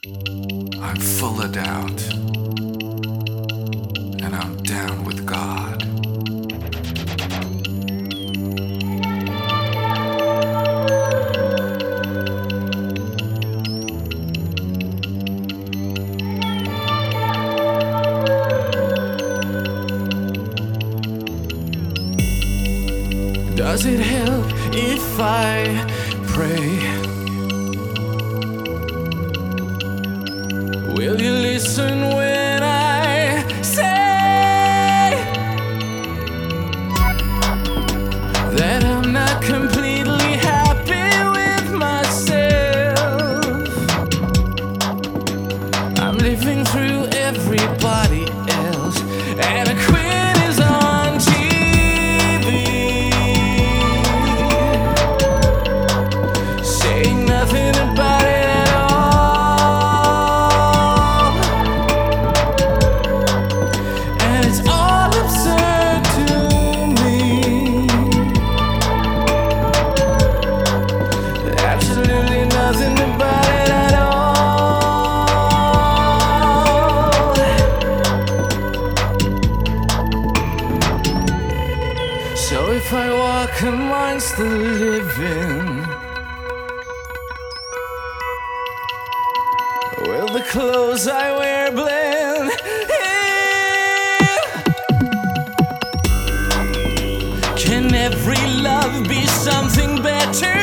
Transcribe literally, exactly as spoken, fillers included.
I'm full of doubt, and I'm down with God. Does it help if I pray? Will you listen when I say that I'm not completely happy with myself? I'm living through everybody else, and a queen is on T V, saying nothing about it. So if I walk amongst the living, will the clothes I wear blend in? Can every love be something better?